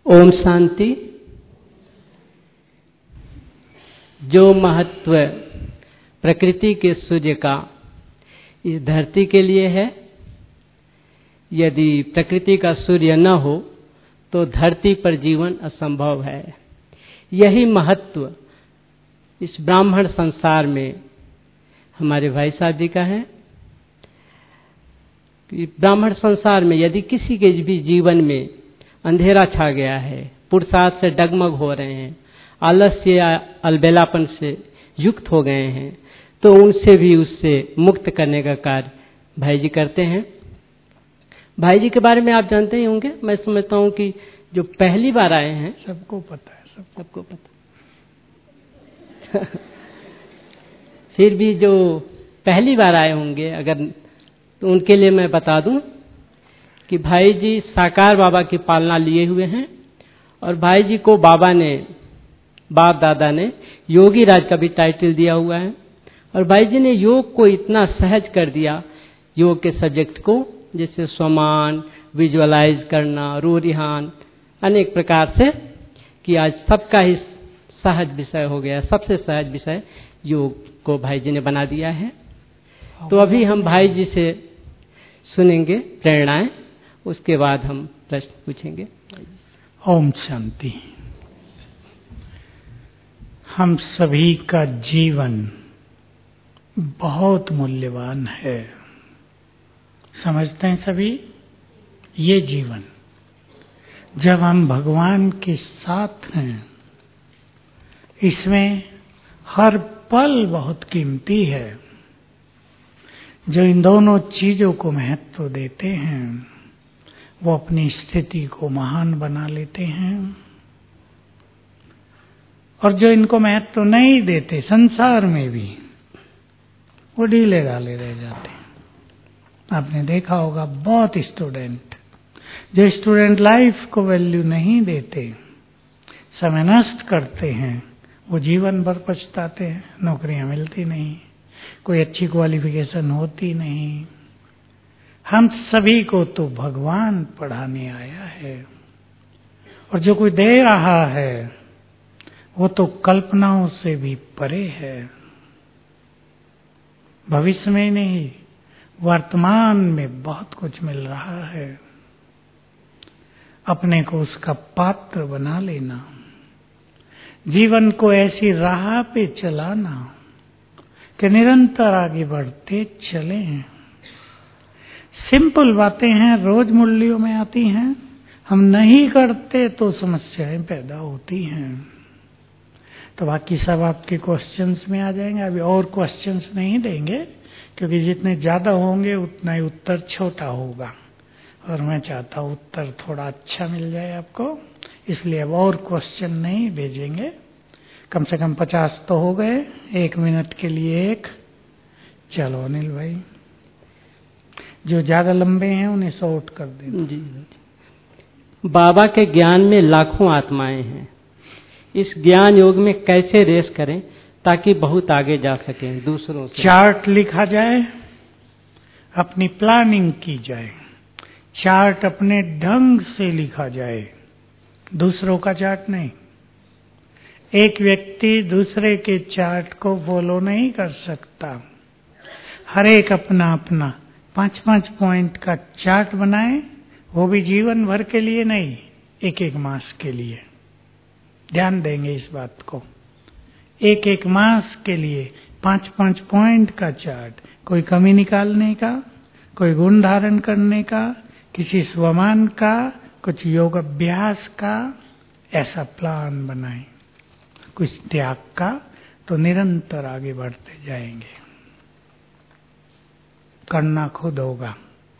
ओम शांति। जो महत्व प्रकृति के सूर्य का इस धरती के लिए है, यदि प्रकृति का सूर्य न हो तो धरती पर जीवन असंभव है। यही महत्व इस ब्राह्मण संसार में हमारे भाई साहब जी का है कि ब्राह्मण संसार में यदि किसी के भी जीवन में अंधेरा छा गया है, पुरुषार्थ से डगमग हो रहे हैं, आलस्य या अलबेलापन से युक्त हो गए हैं, तो उनसे भी उससे मुक्त करने का कार्य भाई जी करते हैं। भाई जी के बारे में आप जानते ही होंगे। मैं समझता हूं कि जो पहली बार आए हैं सबको पता है, सबको पता फिर भी जो पहली बार आए होंगे अगर, तो उनके लिए मैं बता दूं कि भाई जी साकार बाबा की पालना लिए हुए हैं और भाई जी को बाबा ने, बाप दादा ने योगी राज का भी टाइटल दिया हुआ है। और भाई जी ने योग को इतना सहज कर दिया, योग के सब्जेक्ट को, जैसे स्वमान, विजुअलाइज करना, रूरिहान, अनेक प्रकार से, कि आज सबका ही सहज विषय हो गया। सबसे सहज विषय योग को भाई जी ने बना दिया है। तो अभी हम भाई जी से सुनेंगे प्रेरणाएं, उसके बाद हम प्रश्न पूछेंगे। ओम शांति। हम सभी का जीवन बहुत मूल्यवान है, समझते हैं सभी। ये जीवन जब हम भगवान के साथ हैं, इसमें हर पल बहुत कीमती है। जो इन दोनों चीजों को महत्व देते हैं वो अपनी स्थिति को महान बना लेते हैं, और जो इनको महत्व नहीं देते संसार में भी, वो ढीले ढाले रह जाते हैं। आपने देखा होगा बहुत स्टूडेंट, जो स्टूडेंट लाइफ को वैल्यू नहीं देते, समय नष्ट करते हैं, वो जीवन भर पछताते हैं। नौकरियां मिलती नहीं, कोई अच्छी क्वालिफिकेशन होती नहीं। हम सभी को तो भगवान पढ़ाने आया है, और जो कोई दे रहा है वो तो कल्पनाओं से भी परे है। भविष्य में नहीं, वर्तमान में बहुत कुछ मिल रहा है। अपने को उसका पात्र बना लेना, जीवन को ऐसी राह पे चलाना कि निरंतर आगे बढ़ते चलें। सिंपल बातें हैं, रोज मुरलियों में आती हैं, हम नहीं करते तो समस्याएं पैदा होती हैं। तो बाकी सब आपके क्वेश्चंस में आ जाएंगे। अभी और क्वेश्चंस नहीं देंगे, क्योंकि जितने ज्यादा होंगे उतना ही उत्तर छोटा होगा, और मैं चाहता हूं उत्तर थोड़ा अच्छा मिल जाए आपको, इसलिए अब और क्वेश्चन नहीं भेजेंगे। कम से कम 50 तो हो गए, 1 मिनट के लिए एक। चलो अनिल भाई, जो ज्यादा लंबे हैं उन्हें शॉर्ट कर दें। जी। बाबा के ज्ञान में लाखों आत्माएं हैं। इस ज्ञान योग में कैसे रेस करें ताकि बहुत आगे जा सकें दूसरों से? चार्ट लिखा जाए, अपनी प्लानिंग की जाए, चार्ट अपने ढंग से लिखा जाए, दूसरों का चार्ट नहीं। एक व्यक्ति दूसरे के चार्ट को फॉलो नहीं कर सकता। हर एक अपना अपना 5-5 पॉइंट का चार्ट बनाए, वो भी जीवन भर के लिए नहीं, एक मास के लिए। ध्यान देंगे इस बात को। एक मास के लिए 5-5 पॉइंट का चार्ट, कोई कमी निकालने का, कोई गुण धारण करने का, किसी स्वमान का, कुछ योग अभ्यास का, ऐसा प्लान बनाए, कुछ त्याग का, तो निरंतर आगे बढ़ते जाएंगे। करना खुद होगा।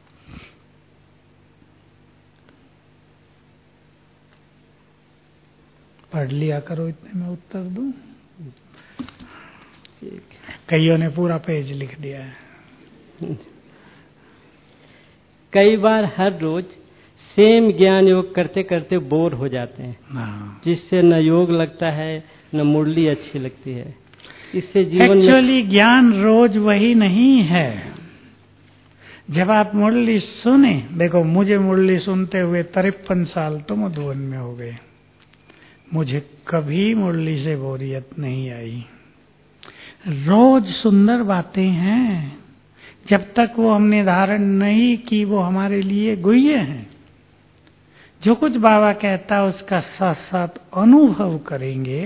पढ़ लिया करो, इतने में उत्तर दूं। कईयों ने पूरा पेज लिख दिया है। कई बार हर रोज सेम ज्ञान योग करते करते बोर हो जाते हैं, जिससे न योग लगता है न मुरली अच्छी लगती है। इससे जीवन एक्चुअली ज्ञान रोज वही नहीं है। जब आप मुरली सुने, देखो मुझे मुरली सुनते हुए 53 साल तो मधुबन में हो गए, मुझे कभी मुरली से बोरियत नहीं आई। रोज सुंदर बातें हैं, जब तक वो हमने धारण नहीं की वो हमारे लिए गुह्य हैं। जो कुछ बाबा कहता है उसका साथ साथ अनुभव करेंगे,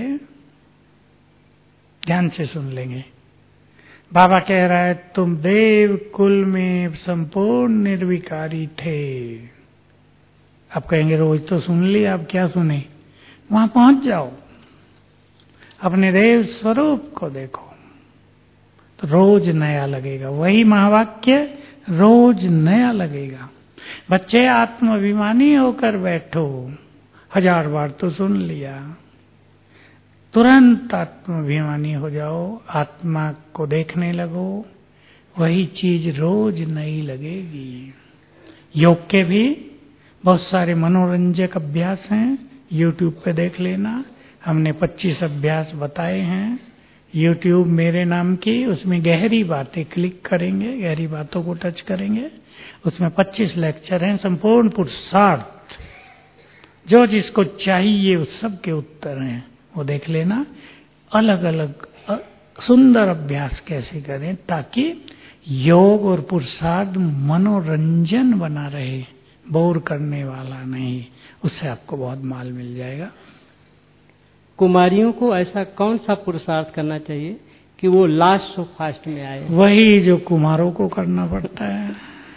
ध्यान से सुन लेंगे। बाबा कह रहा है तुम देव कुल में संपूर्ण निर्विकारी थे। आप कहेंगे रोज तो सुन लिया, अब क्या सुने? वहां पहुंच जाओ, अपने देव स्वरूप को देखो तो रोज नया लगेगा। वही महावाक्य रोज नया लगेगा। बच्चे आत्माभिमानी होकर बैठो, 1000 बार तो सुन लिया, तुरंत आत्माभिमानी हो जाओ, आत्मा को देखने लगो, वही चीज रोज नई लगेगी। योग के भी बहुत सारे मनोरंजक अभ्यास हैं, YouTube पे देख लेना। हमने 25 अभ्यास बताए हैं, YouTube मेरे नाम की, उसमें गहरी बातें क्लिक करेंगे, गहरी बातों को टच करेंगे, उसमें 25 लेक्चर हैं, संपूर्ण पुरुषार्थ जो जिसको चाहिए उस सब के उत्तर हैं, वो देख लेना। अलग अलग सुंदर अभ्यास कैसे करें ताकि योग और पुरुषार्थ मनोरंजन बना रहे, बोर करने वाला नहीं, उससे आपको बहुत माल मिल जाएगा। कुमारियों को ऐसा कौन सा पुरुषार्थ करना चाहिए कि वो लास्ट सो फास्ट में आए? वही जो कुमारों को करना पड़ता है।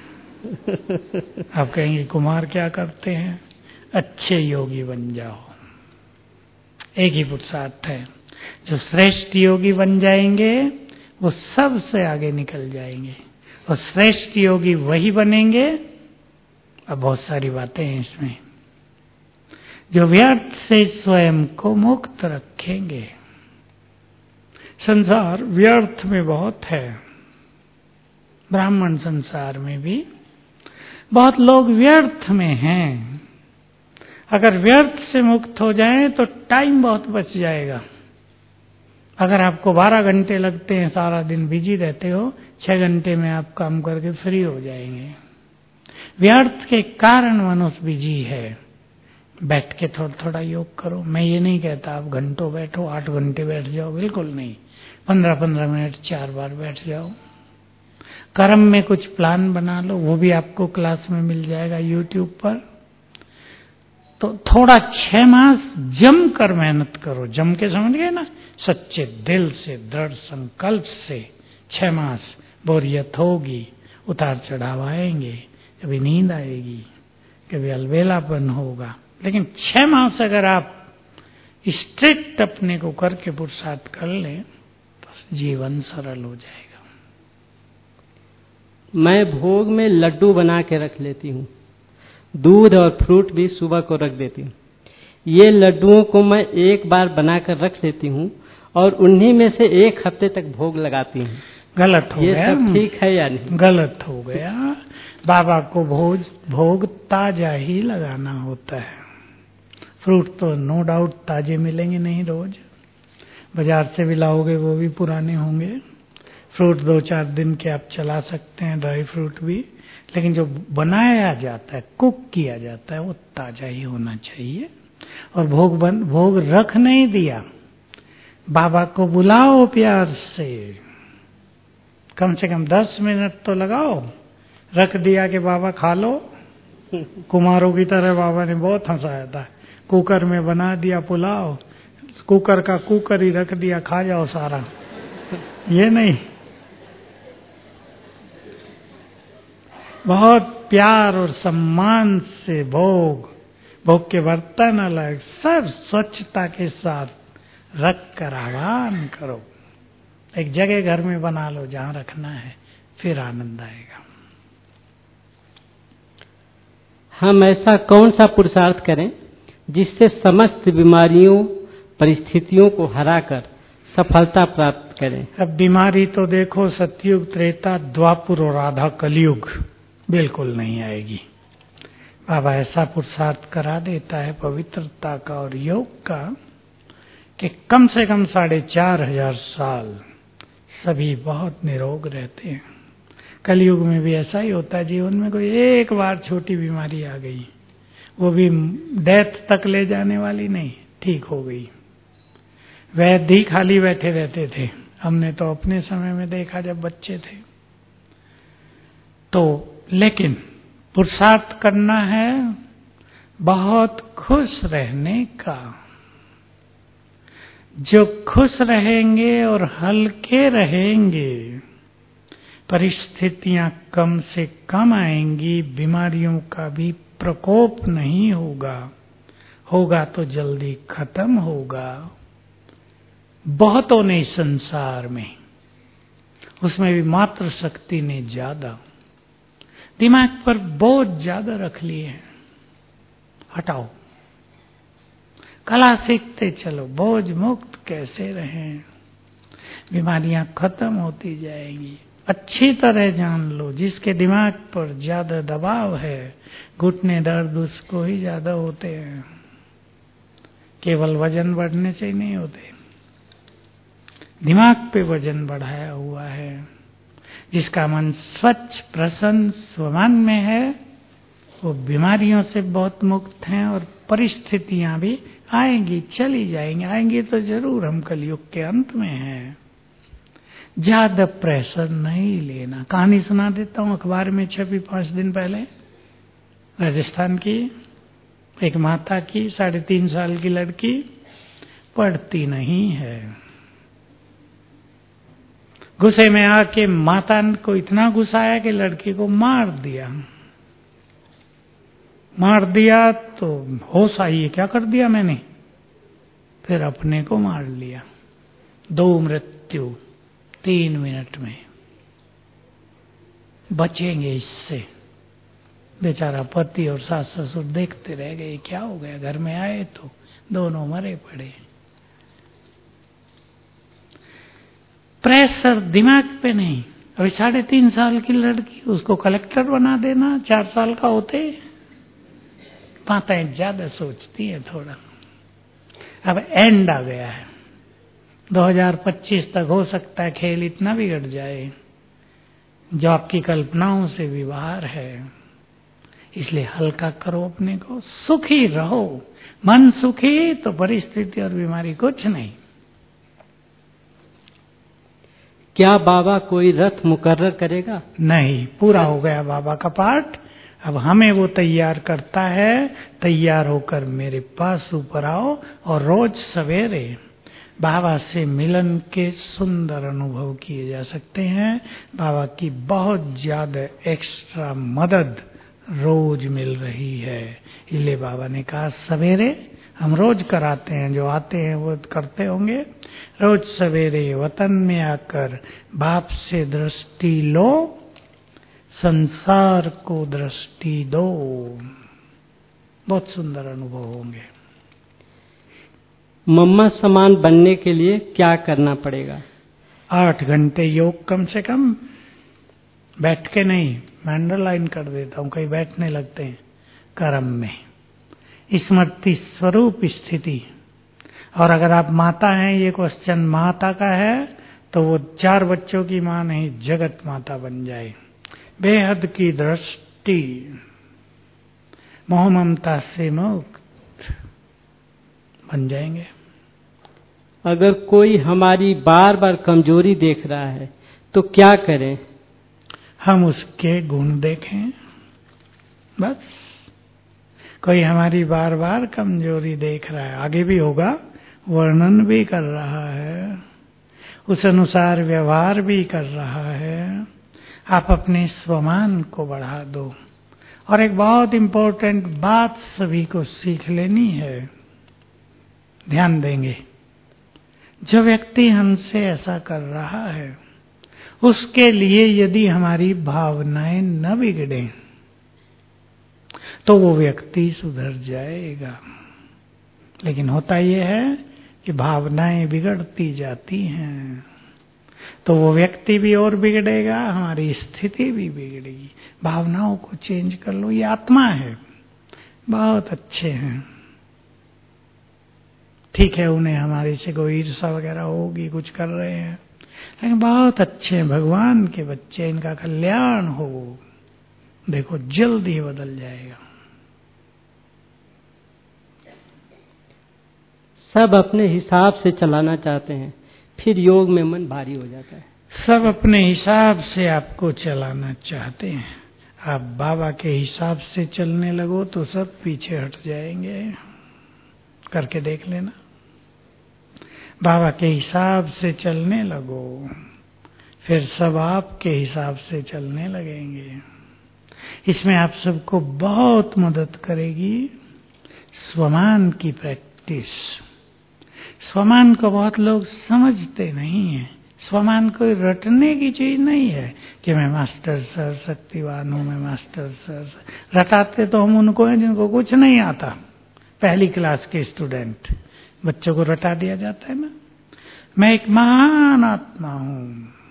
आप कहेंगे कुमार क्या करते हैं? अच्छे योगी बन जाओ, एक ही पुरुषार्थ है। जो श्रेष्ठ योगी बन जाएंगे वो सबसे आगे निकल जाएंगे, और श्रेष्ठ योगी वही बनेंगे। अब बहुत सारी बातें हैं इसमें, जो व्यर्थ से स्वयं को मुक्त रखेंगे। संसार व्यर्थ में बहुत है, ब्राह्मण संसार में भी बहुत लोग व्यर्थ में हैं। अगर व्यर्थ से मुक्त हो जाएं तो टाइम बहुत बच जाएगा। अगर आपको 12 घंटे लगते हैं, सारा दिन बिजी रहते हो, 6 घंटे में आप काम करके फ्री हो जाएंगे। व्यर्थ के कारण मनुष्य बिजी है। बैठ के थोड़ा थोड़ा योग करो। मैं ये नहीं कहता आप घंटों बैठो, 8 घंटे बैठ जाओ, बिल्कुल नहीं। 15-15 मिनट 4 बार बैठ जाओ। कर्म में कुछ प्लान बना लो, वो भी आपको क्लास में मिल जाएगा YouTube पर। तो थोड़ा 6 मास जम कर मेहनत करो। जम के समझ गए ना, सच्चे दिल से, दृढ़ संकल्प से 6 मास। बोरियत होगी, उतार चढ़ाव आएंगे, कभी नींद आएगी, कभी अलबेलापन होगा, लेकिन 6 मास अगर आप स्ट्रिक्ट अपने को करके पुरुषार्थ कर लें तो जीवन सरल हो जाएगा। मैं भोग में लड्डू बना के रख लेती हूँ, दूध और फ्रूट भी सुबह को रख देती हूँ। ये लड्डुओं को मैं एक बार बनाकर रख लेती हूँ और उन्हीं में से 1 हफ्ते तक भोग लगाती हूँ। गलत हो गया। ये सब ठीक है या नहीं? गलत हो गया। बाबा को भोग ताजा ही लगाना होता है। फ्रूट तो नो डाउट ताजे मिलेंगे नहीं, रोज बाजार से भी लाओगे वो भी पुराने होंगे। फ्रूट 2-4 दिन के आप चला सकते हैं, ड्राई फ्रूट भी, लेकिन जो बनाया जाता है, कुक किया जाता है, वो ताजा ही होना चाहिए। और भोग रख नहीं दिया, बाबा को बुलाओ प्यार से, कम से कम 10 मिनट तो लगाओ। रख दिया कि बाबा खा लो, कुमारों की तरह बाबा ने बहुत हंसाया था। कुकर में बना दिया पुलाव, कुकर का कुकर ही रख दिया, खा जाओ सारा। ये नहीं, बहुत प्यार और सम्मान से भोग के बर्तन अलग, सब स्वच्छता के साथ रख कर आह्वान करो। एक जगह घर में बना लो जहां रखना है, फिर आनंद आएगा। हम ऐसा कौन सा पुरुषार्थ करें जिससे समस्त बीमारियों परिस्थितियों को हराकर सफलता प्राप्त करें? अब बीमारी तो देखो सतयुग, त्रेता, द्वापुर और आधा कलयुग बिल्कुल नहीं आएगी। बाबा ऐसा पुरुषार्थ करा देता है पवित्रता का और योग का कि कम से कम 4500 साल सभी बहुत निरोग रहते हैं। कलयुग में भी ऐसा ही होता है। जीवन में कोई एक बार छोटी बीमारी आ गई, वो भी डेथ तक ले जाने वाली नहीं, ठीक हो गई। वैद्य ही खाली बैठे रहते थे, हमने तो अपने समय में देखा जब बच्चे थे। तो लेकिन पुरुषार्थ करना है बहुत खुश रहने का। जो खुश रहेंगे और हल्के रहेंगे, परिस्थितियां कम से कम आएंगी, बीमारियों का भी प्रकोप नहीं होगा, होगा तो जल्दी खत्म होगा। बहुतों ने इस संसार में, उसमें भी मात्र शक्ति ने ज्यादा दिमाग पर बोझ ज्यादा रख लिए हैं। हटाओ, कला सीखते चलो, बोझ मुक्त कैसे रहें, बीमारियां खत्म होती जाएंगी। अच्छी तरह जान लो, जिसके दिमाग पर ज्यादा दबाव है, घुटने दर्द उसको ही ज्यादा होते हैं, केवल वजन बढ़ने से ही नहीं होते, दिमाग पे वजन बढ़ाया हुआ है। जिसका मन स्वच्छ प्रसन्न स्वमान में है, वो बीमारियों से बहुत मुक्त हैं, और परिस्थितियां भी आएंगी चली जाएंगी, आएंगी तो जरूर, हम कलयुग के अंत में हैं। ज्यादा प्रेशर नहीं लेना। कहानी सुना देता हूं, अखबार में छपी 5 दिन पहले, राजस्थान की एक माता की 3.5 साल की लड़की पढ़ती नहीं है। गुस्से में आके माता को इतना गुस्सा आया कि लड़की को मार दिया। मार दिया तो होश आई, क्या कर दिया मैंने, फिर अपने को मार लिया। 2 मृत्यु 3 मिनट में। बचेंगे इससे? बेचारा पति और सास ससुर देखते रह गए, क्या हो गया। घर में आए तो दोनों मरे पड़े। प्रेशर दिमाग पे नहीं। अभी 3.5 साल की लड़की, उसको कलेक्टर बना देना 4 साल का होते। माताएं ज्यादा सोचती है थोड़ा। अब एंड आ गया है, 2025 तक हो सकता है खेल इतना बिगड़ जाए जो आपकी कल्पनाओं से भी बाहर है। इसलिए हल्का करो अपने को, सुखी रहो। मन सुखी तो परिस्थिति और बीमारी कुछ नहीं। क्या बाबा कोई रथ मुकर्रर करेगा? नहीं, पूरा हो गया बाबा का पाठ। अब हमें वो तैयार करता है। तैयार होकर मेरे पास ऊपर आओ, और रोज सवेरे बाबा से मिलन के सुंदर अनुभव किए जा सकते हैं। बाबा की बहुत ज्यादा एक्स्ट्रा मदद रोज मिल रही है। इसलिए बाबा ने कहा सवेरे हम रोज कराते हैं, जो आते हैं वो करते होंगे। रोज सवेरे वतन में आकर बाप से दृष्टि लो, संसार को दृष्टि दो। बहुत सुंदर अनुभव होंगे। मम्मा समान बनने के लिए क्या करना पड़ेगा? 8 घंटे योग कम से कम, बैठ के नहीं। मैं अंडरलाइन कर देता हूं, कहीं बैठने लगते हैं। कर्म में स्मृति स्वरूप स्थिति। और अगर आप माता हैं, ये क्वेश्चन माता का है, तो वो 4 बच्चों की मां नहीं, जगत माता बन जाए। बेहद की दृष्टि, मोह ममता से मुक्त बन जाएंगे। अगर कोई हमारी बार बार कमजोरी देख रहा है तो क्या करें? हम उसके गुण देखें, बस। कोई हमारी बार बार कमजोरी देख रहा है, आगे भी होगा, वर्णन भी कर रहा है, उस अनुसार व्यवहार भी कर रहा है, आप अपने स्वमान को बढ़ा दो। और एक बहुत इंपॉर्टेंट बात सभी को सीख लेनी है, ध्यान देंगे। जो व्यक्ति हमसे ऐसा कर रहा है, उसके लिए यदि हमारी भावनाएं न बिगड़े तो वो व्यक्ति सुधर जाएगा। लेकिन होता यह है कि भावनाएं बिगड़ती जाती हैं, तो वो व्यक्ति भी और बिगड़ेगा, हमारी स्थिति भी बिगड़ेगी। भावनाओं को चेंज कर लो। ये आत्मा है, बहुत अच्छे हैं, ठीक है, उन्हें हमारे से कोई ईर्षा वगैरह होगी, कुछ कर रहे हैं, लेकिन बहुत अच्छे भगवान के बच्चे, इनका कल्याण हो, देखो जल्दी बदल जाएगा। सब अपने हिसाब से चलाना चाहते हैं, फिर योग में मन भारी हो जाता है। सब अपने हिसाब से आपको चलाना चाहते हैं, आप बाबा के हिसाब से चलने लगो तो सब पीछे हट जाएंगे। करके देख लेना, बाबा के हिसाब से चलने लगो, फिर सब आपके हिसाब से चलने लगेंगे। इसमें आप सबको बहुत मदद करेगी स्वमान की प्रैक्टिस। स्वमान को बहुत लोग समझते नहीं है। स्वमान कोई रटने की चीज नहीं है कि मैं मास्टर सर शक्तिवान हूं, मैं मास्टर सर। रटाते तो हम उनको हैं जिनको कुछ नहीं आता, पहली क्लास के स्टूडेंट, बच्चों को रटा दिया जाता है ना। मैं एक महान आत्मा हूं,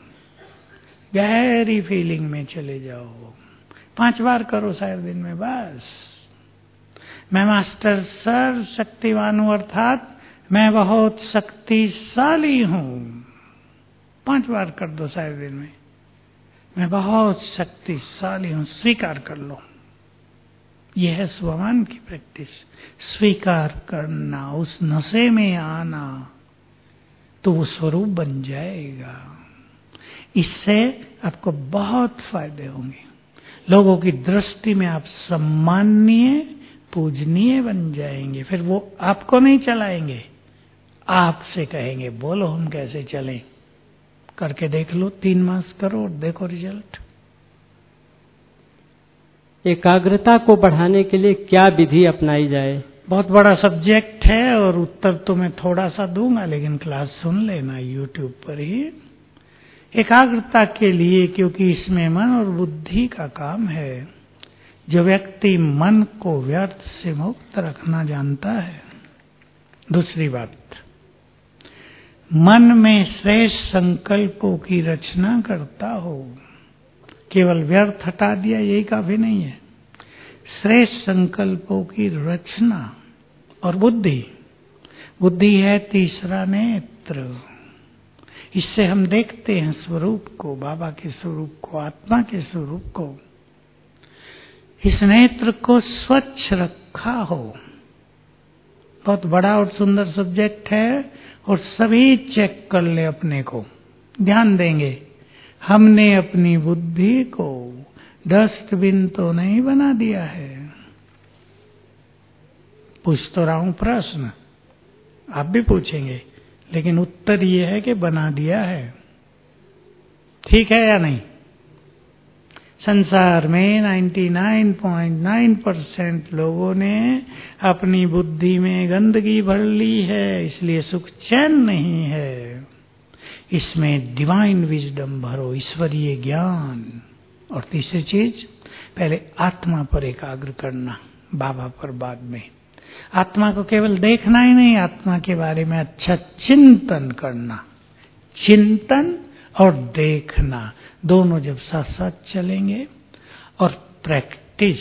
गहरी फीलिंग में चले जाओ, 5 बार करो शायद दिन में बस। मैं मास्टर सर शक्तिवान हूं, अर्थात मैं बहुत शक्तिशाली हूं, 5 बार कर दो शायद दिन में। मैं बहुत शक्तिशाली हूं, स्वीकार कर लो। यह है स्वमान की प्रैक्टिस, स्वीकार करना, उस नशे में आना, तो वो स्वरूप बन जाएगा। इससे आपको बहुत फायदे होंगे। लोगों की दृष्टि में आप सम्माननीय, पूजनीय बन जाएंगे। फिर वो आपको नहीं चलाएंगे, आपसे कहेंगे बोलो हम कैसे चलें। करके देख लो, 3 मास करो, देखो रिजल्ट। एकाग्रता को बढ़ाने के लिए क्या विधि अपनाई जाए? बहुत बड़ा सब्जेक्ट है और उत्तर तो मैं थोड़ा सा दूंगा, लेकिन क्लास सुन लेना यूट्यूब पर ही। एकाग्रता के लिए, क्योंकि इसमें मन और बुद्धि का काम है। जो व्यक्ति मन को व्यर्थ से मुक्त रखना जानता है, दूसरी बात, मन में श्रेष्ठ संकल्पों की रचना करता हो, केवल व्यर्थ हटा दिया यही काफी नहीं है, श्रेष्ठ संकल्पों की रचना। और बुद्धि, बुद्धि है तीसरा नेत्र। इससे हम देखते हैं स्वरूप को, बाबा के स्वरूप को, आत्मा के स्वरूप को। इस नेत्र को स्वच्छ रखा हो। बहुत बड़ा और सुंदर सब्जेक्ट है और सभी चेक कर ले अपने को, ध्यान देंगे। हमने अपनी बुद्धि को डस्टबिन तो नहीं बना दिया है। पूछ तो रहा हूं प्रश्न, आप भी पूछेंगे, लेकिन उत्तर ये है कि बना दिया है। ठीक है या नहीं? संसार में 99.9% लोगों ने अपनी बुद्धि में गंदगी भर ली है, इसलिए सुख चैन नहीं है। इसमें डिवाइन विजडम भरो, ईश्वरीय ज्ञान। और तीसरी चीज, पहले आत्मा पर एकाग्र करना, बाबा पर बाद में। आत्मा को केवल देखना ही नहीं, आत्मा के बारे में अच्छा चिंतन करना। चिंतन और देखना दोनों जब साथ साथ चलेंगे, और प्रैक्टिस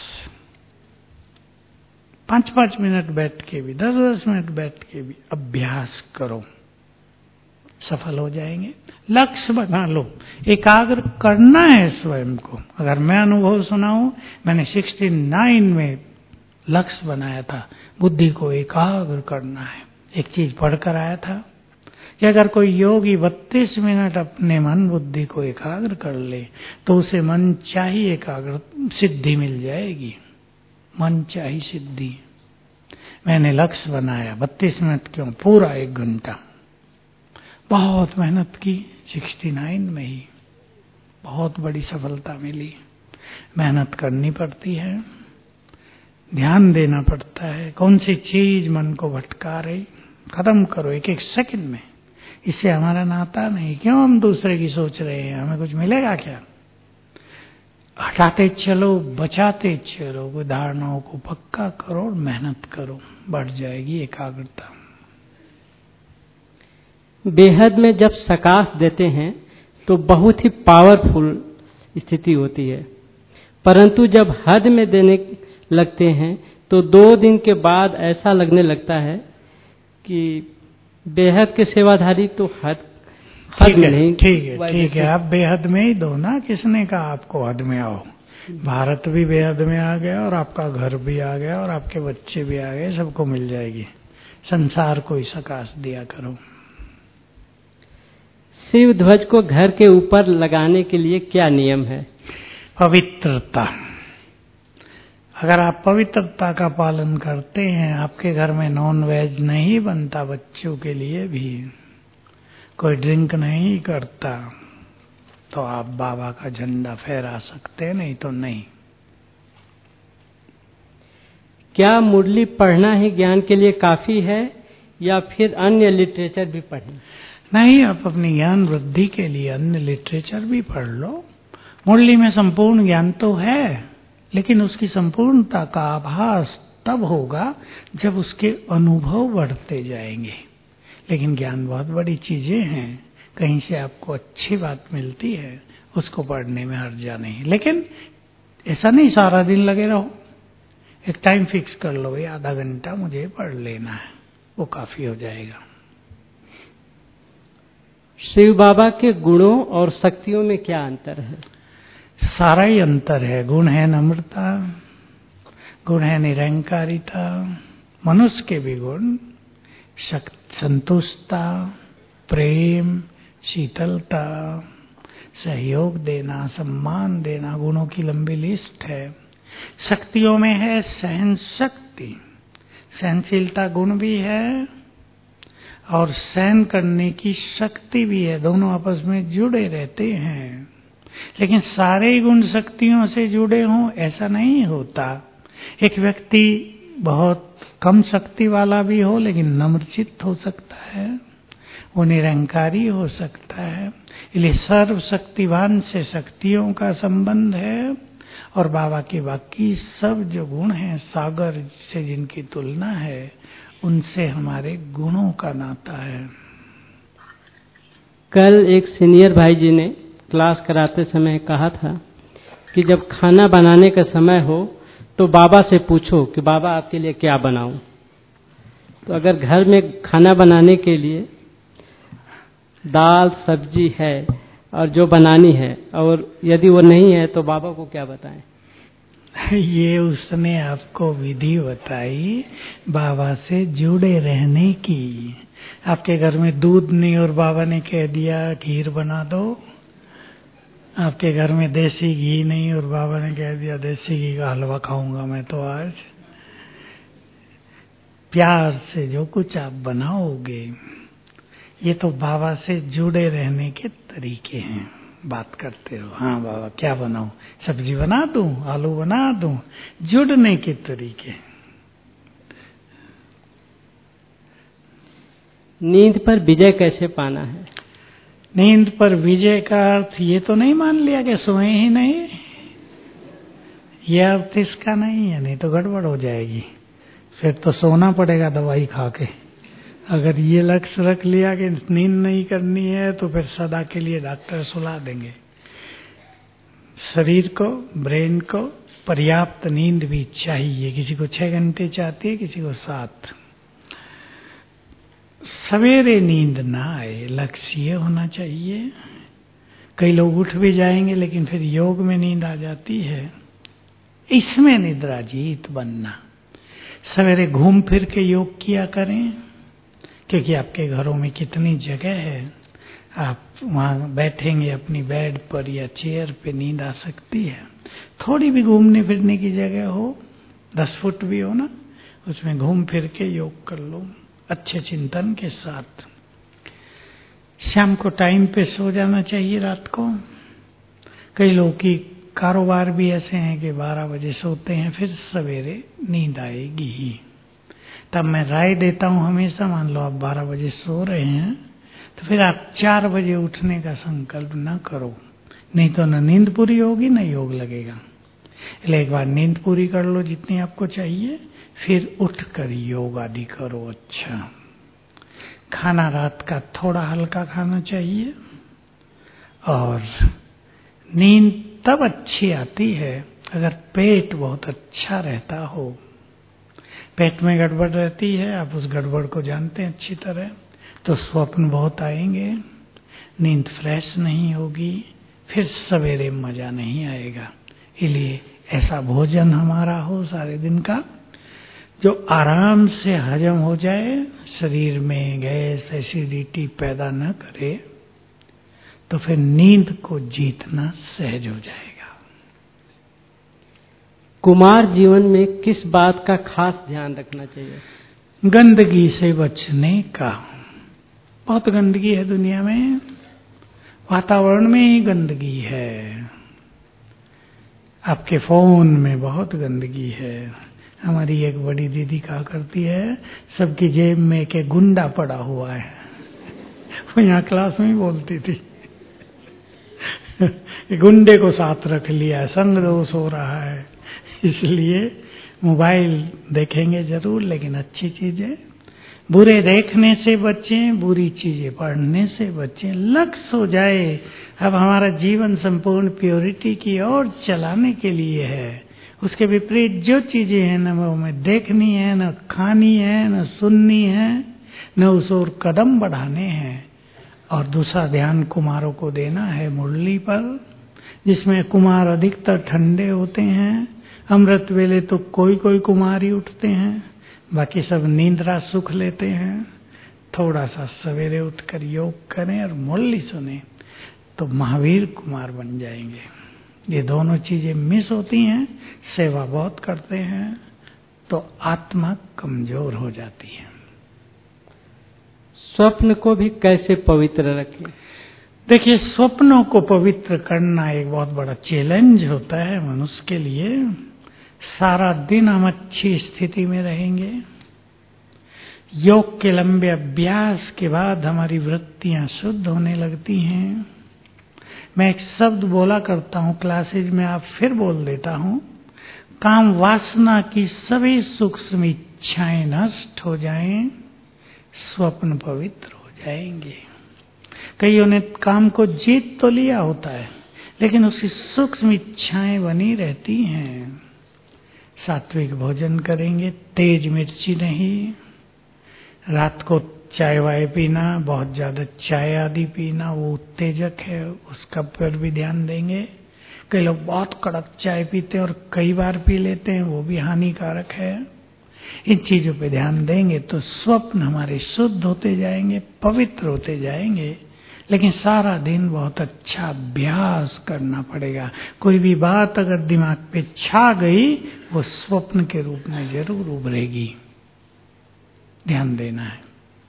5-5 मिनट बैठ के भी, 10-10 मिनट बैठ के भी अभ्यास करो, सफल हो जाएंगे। लक्ष्य बना लो, एकाग्र करना है स्वयं को। अगर मैं अनुभव सुनाऊं, मैंने 69 में लक्ष्य बनाया था, बुद्धि को एकाग्र करना है। एक चीज पढ़कर आया था कि अगर कोई योगी 32 मिनट अपने मन बुद्धि को एकाग्र कर ले तो उसे मन चाही एकाग्र सिद्धि मिल जाएगी। मन चाही सिद्धि। मैंने लक्ष्य बनाया 32 मिनट क्यों, पूरा 1 घंटा। बहुत मेहनत की, 69 में ही बहुत बड़ी सफलता मिली। मेहनत करनी पड़ती है, ध्यान देना पड़ता है। कौन सी चीज मन को भटका रही, खत्म करो 1-1 सेकंड में। इससे हमारा नाता नहीं। क्यों हम दूसरे की सोच रहे हैं, हमें कुछ मिलेगा क्या? हटाते चलो, बचाते चलो। धारणाओं को पक्का करो और मेहनत करो, बढ़ जाएगी एकाग्रता। बेहद में जब सकाश देते हैं तो बहुत ही पावरफुल स्थिति होती है, परंतु जब हद में देने लगते हैं तो 2 दिन के बाद ऐसा लगने लगता है कि बेहद के सेवाधारी तो हद हद में नहीं। ठीक है, आप बेहद में ही दो ना, किसने कहा आपको हद में आओ। भारत भी बेहद में आ गया और आपका घर भी आ गया और आपके बच्चे भी आ गए, सबको मिल जाएगी। संसार को ही सकाश दिया करो। शिव ध्वज को घर के ऊपर लगाने के लिए क्या नियम है? पवित्रता। अगर आप पवित्रता का पालन करते हैं, आपके घर में नॉन वेज नहीं बनता, बच्चों के लिए भी कोई ड्रिंक नहीं करता, तो आप बाबा का झंडा फहरा सकते हैं, नहीं तो नहीं। क्या मुरली पढ़ना ही ज्ञान के लिए काफी है या फिर अन्य लिटरेचर भी पढ़ें? नहीं, आप अपनी ज्ञान वृद्धि के लिए अन्य लिटरेचर भी पढ़ लो। मुरली में संपूर्ण ज्ञान तो है, लेकिन उसकी संपूर्णता का आभास तब होगा जब उसके अनुभव बढ़ते जाएंगे। लेकिन ज्ञान बहुत बड़ी चीजें हैं, कहीं से आपको अच्छी बात मिलती है, उसको पढ़ने में हर्जा नहीं। लेकिन ऐसा नहीं सारा दिन लगे रहो, एक टाइम फिक्स कर लो, भाई आधा घंटा मुझे पढ़ लेना है, वो काफी हो जाएगा। शिव बाबा के गुणों और शक्तियों में क्या अंतर है? सारा ही अंतर है। गुण है नम्रता, गुण है निरंकारिता, मनुष्य के भी गुण, संतुष्टता, प्रेम, शीतलता, सहयोग देना, सम्मान देना, गुणों की लंबी लिस्ट है। शक्तियों में है सहन शक्ति, सहनशीलता गुण भी है और सहन करने की शक्ति भी है, दोनों आपस में जुड़े रहते हैं। लेकिन सारे गुण शक्तियों से जुड़े हों ऐसा नहीं होता। एक व्यक्ति बहुत कम शक्ति वाला भी हो लेकिन नम्रचित्त हो सकता है, वो निरंकारी हो सकता है। इसलिए सर्वशक्तिवान से शक्तियों का संबंध है और बाबा के बाकी सब जो गुण हैं, सागर से जिनकी तुलना है, उनसे हमारे गुणों का नाता है। कल एक सीनियर भाई जी ने क्लास कराते समय कहा था कि जब खाना बनाने का समय हो तो बाबा से पूछो कि बाबा आपके लिए क्या बनाऊं। तो अगर घर में खाना बनाने के लिए दाल सब्जी है और जो बनानी है, और यदि वो नहीं है तो बाबा को क्या बताएं? ये उसने आपको विधि बताई बाबा से जुड़े रहने की। आपके घर में दूध नहीं और बाबा ने कह दिया खीर बना दो। आपके घर में देसी घी नहीं और बाबा ने कह दिया देसी घी का हलवा खाऊंगा मैं तो आज। प्यार से जो कुछ आप बनाओगे, ये तो बाबा से जुड़े रहने के तरीके हैं। बात करते हो, हाँ बाबा क्या बनाऊं, सब्जी बना दूं, आलू बना दूं, जुड़ने के तरीके। नींद पर विजय कैसे पाना है? नींद पर विजय का अर्थ ये तो नहीं मान लिया कि सोए ही नहीं, यह अर्थ इसका नहीं है, नहीं तो गड़बड़ हो जाएगी। फिर तो सोना पड़ेगा दवाई खा के। अगर ये लक्ष्य रख लिया कि नींद नहीं करनी है तो फिर सदा के लिए डॉक्टर सुला देंगे। शरीर को, ब्रेन को पर्याप्त नींद भी चाहिए। किसी को 6 घंटे चाहती है, किसी को 7। सवेरे नींद ना आए, लक्ष्य ये होना चाहिए। कई लोग उठ भी जाएंगे लेकिन फिर योग में नींद आ जाती है। इसमें निद्राजीत बनना। सवेरे घूम फिर के योग किया करें, क्योंकि आपके घरों में कितनी जगह है, आप वहाँ बैठेंगे अपनी बेड पर या चेयर पे, नींद आ सकती है। थोड़ी भी घूमने फिरने की जगह हो, 10 फुट भी हो ना, उसमें घूम फिर के योग कर लो अच्छे चिंतन के साथ। शाम को टाइम पे सो जाना चाहिए। रात को कई लोग की कारोबार भी ऐसे हैं कि 12 बजे सोते हैं, फिर सवेरे नींद आएगी ही। तब मैं राय देता हूँ हमेशा, मान लो आप 12 बजे सो रहे हैं तो फिर आप 4 बजे उठने का संकल्प न करो, नहीं तो न नींद पूरी होगी न योग लगेगा। इसलिए एक बार नींद पूरी कर लो जितनी आपको चाहिए, फिर उठ कर योग आदि करो। अच्छा, खाना रात का थोड़ा हल्का खाना चाहिए। और नींद तब अच्छी आती है अगर पेट बहुत अच्छा रहता हो। पेट में गड़बड़ रहती है, आप उस गड़बड़ को जानते हैं अच्छी तरह, तो स्वप्न बहुत आएंगे, नींद फ्रेश नहीं होगी, फिर सवेरे मजा नहीं आएगा। इसलिए ऐसा भोजन हमारा हो सारे दिन का जो आराम से हजम हो जाए, शरीर में गैस एसिडिटी पैदा न करे, तो फिर नींद को जीतना सहज हो जाएगा। कुमार जीवन में किस बात का खास ध्यान रखना चाहिए? गंदगी से बचने का। बहुत गंदगी है दुनिया में, वातावरण में ही गंदगी है, आपके फोन में बहुत गंदगी है। हमारी एक बड़ी दीदी कहा करती है, सबकी जेब में एक गुंडा पड़ा हुआ है। वो यहाँ क्लास में ही बोलती थी गुंडे को साथ रख लिया, संग दोष हो रहा है। इसलिए मोबाइल देखेंगे जरूर, लेकिन अच्छी चीजें, बुरे देखने से बचें, बुरी चीजें पढ़ने से बचें। लक्ष्य हो जाए अब हमारा जीवन संपूर्ण प्योरिटी की ओर चलाने के लिए है। उसके विपरीत जो चीजें हैं न वो हमें देखनी है, न खानी है, न सुननी है, न उस ओर कदम बढ़ाने हैं। और दूसरा ध्यान कुमारों को देना है मुरली पर, जिसमें कुमार अधिकतर ठंडे होते हैं। अमृत वेले तो कोई कोई कुमार ही उठते हैं, बाकी सब नींद्रा सुख लेते हैं। थोड़ा सा सवेरे उठकर योग करें और मुरली सुने तो महावीर कुमार बन जाएंगे। ये दोनों चीजें मिस होती हैं, सेवा बहुत करते हैं तो आत्मा कमजोर हो जाती है। स्वप्न को भी कैसे पवित्र रखें? देखिए, स्वप्नों को पवित्र करना एक बहुत बड़ा चैलेंज होता है मनुष्य के लिए। सारा दिन हम अच्छी स्थिति में रहेंगे, योग के लंबे अभ्यास के बाद हमारी वृत्तियां शुद्ध होने लगती हैं। मैं एक शब्द बोला करता हूं क्लासेज में, आप फिर बोल देता हूं, काम वासना की सभी सूक्ष्म इच्छाएं नष्ट हो जाएं, स्वप्न पवित्र हो जाएंगे। कईयों ने काम को जीत तो लिया होता है, लेकिन उसकी सूक्ष्म इच्छाएं बनी रहती हैं। सात्विक भोजन करेंगे, तेज मिर्ची नहीं, रात को चाय वाय पीना, बहुत ज्यादा चाय आदि पीना वो उत्तेजक है, उसका पर भी ध्यान देंगे। कई लोग बहुत कड़क चाय पीते हैं और कई बार पी लेते हैं, वो भी हानिकारक है। इन चीजों पे ध्यान देंगे तो स्वप्न हमारे शुद्ध होते जाएंगे, पवित्र होते जाएंगे। लेकिन सारा दिन बहुत अच्छा अभ्यास करना पड़ेगा। कोई भी बात अगर दिमाग पे छा गई, वो स्वप्न के रूप में जरूर उभरेगी। ध्यान देना है।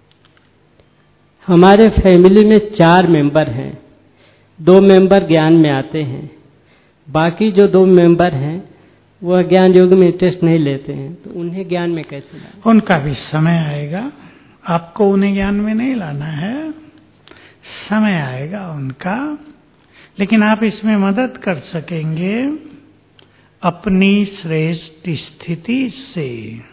हमारे फैमिली में 4 मेंबर हैं, 2 मेंबर ज्ञान में आते हैं, बाकी जो 2 मेंबर हैं वो ज्ञान योग में इंटरेस्ट नहीं लेते हैं, तो उन्हें ज्ञान में कैसे लाएं? उनका भी समय आएगा, आपको उन्हें ज्ञान में नहीं लाना है, समय आएगा उनका। लेकिन आप इसमें मदद कर सकेंगे अपनी श्रेष्ठ स्थिति से।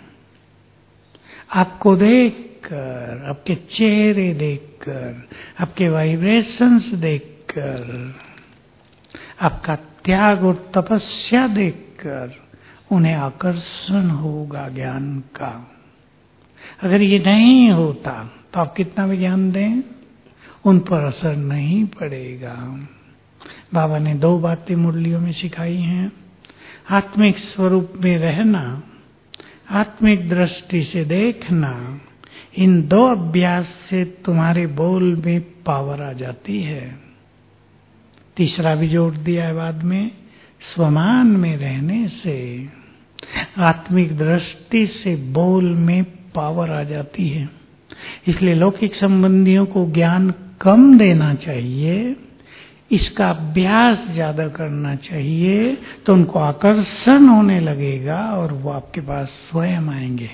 आपको देखकर, आपके चेहरे देखकर, आपके वाइब्रेशंस देखकर, आपका त्याग और तपस्या देखकर उन्हें आकर्षण होगा ज्ञान का। अगर ये नहीं होता तो आप कितना भी ज्ञान दें, उन पर असर नहीं पड़ेगा। बाबा ने 2 बातें मुरलियों में सिखाई हैं, आत्मिक स्वरूप में रहना, आत्मिक दृष्टि से देखना। इन 2 अभ्यास से तुम्हारे बोल में पावर आ जाती है। तीसरा भी जोड़ दिया है बाद में, स्वमान में रहने से, आत्मिक दृष्टि से बोल में पावर आ जाती है। इसलिए लौकिक संबंधियों को ज्ञान कम देना चाहिए, इसका अभ्यास ज्यादा करना चाहिए, तो उनको आकर्षण होने लगेगा और वो आपके पास स्वयं आएंगे।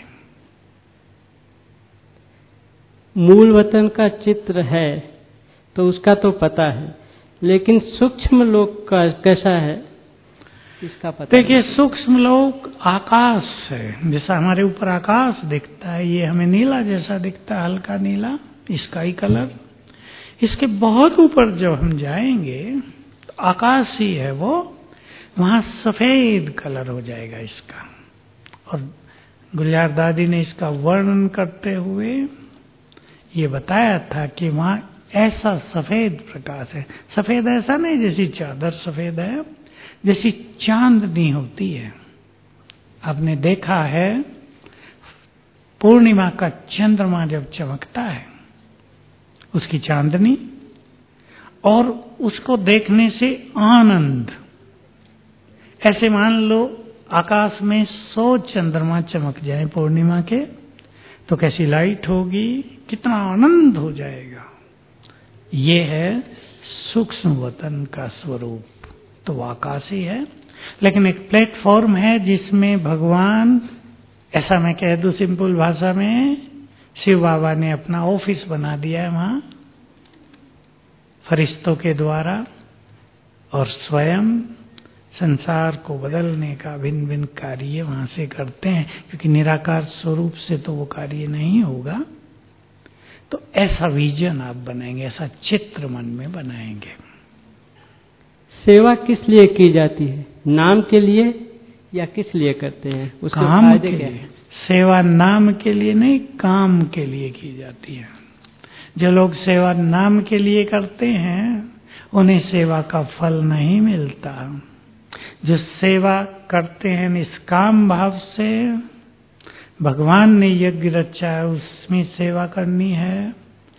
मूल वतन का चित्र है तो उसका तो पता है, लेकिन सूक्ष्म लोक का कैसा है इसका पता। देखिए, सूक्ष्म लोक आकाश है। जैसा हमारे ऊपर आकाश दिखता है, ये हमें नीला जैसा दिखता है, हल्का नीला, स्काई कलर। इसके बहुत ऊपर जब हम जाएंगे तो आकाश ही है वो, वहां सफेद कलर हो जाएगा इसका। और गुलजार दादी ने इसका वर्णन करते हुए ये बताया था कि वहां ऐसा सफेद प्रकाश है। सफेद ऐसा नहीं जैसी चादर सफेद है, जैसी चांदनी होती है। आपने देखा है पूर्णिमा का चंद्रमा जब चमकता है, उसकी चांदनी, और उसको देखने से आनंद। ऐसे मान लो आकाश में 100 चंद्रमा चमक जाए पूर्णिमा के, तो कैसी लाइट होगी, कितना आनंद हो जाएगा। ये है सूक्ष्म वतन का स्वरूप। तो वो आकाश ही है, लेकिन एक प्लेटफॉर्म है जिसमें भगवान, ऐसा मैं कह दूं सिंपल भाषा में, शिव बाबा ने अपना ऑफिस बना दिया है वहां फरिश्तों के द्वारा, और स्वयं संसार को बदलने का भिन्न भिन्न कार्य वहां से करते हैं, क्योंकि निराकार स्वरूप से तो वो कार्य नहीं होगा। तो ऐसा विजन आप बनाएंगे, ऐसा चित्र मन में बनाएंगे। सेवा किस लिए की जाती है? नाम के लिए या किस लिए करते हैं? उसके फायदे क्या हैं? सेवा नाम के लिए नहीं, काम के लिए की जाती है। जो लोग सेवा नाम के लिए करते हैं उन्हें सेवा का फल नहीं मिलता। जो सेवा करते हैं निष्काम भाव से, भगवान ने यज्ञ रचा है उसमें सेवा करनी है,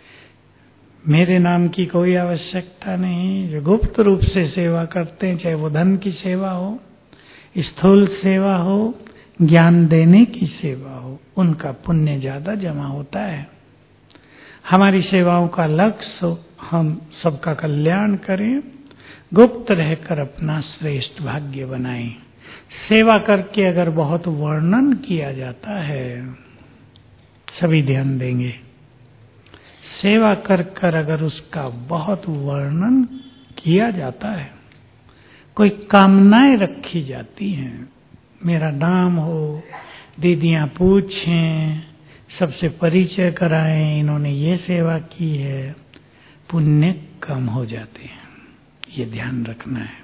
मेरे नाम की कोई आवश्यकता नहीं। जो गुप्त रूप से सेवा करते हैं, चाहे वो धन की सेवा हो, स्थूल सेवा हो, ज्ञान देने की सेवा हो, उनका पुण्य ज्यादा जमा होता है। हमारी सेवाओं का लक्ष्य हम सबका कल्याण करें, गुप्त रहकर अपना श्रेष्ठ भाग्य बनाएं। सेवा करके अगर बहुत वर्णन किया जाता है, सभी ध्यान देंगे, सेवा कर कर अगर उसका बहुत वर्णन किया जाता है, कोई कामनाएं रखी जाती हैं, मेरा नाम हो, दीदियां पूछें, सबसे परिचय कराएं, इन्होंने ये सेवा की है, पुण्य कम हो जाते हैं। ये ध्यान रखना है।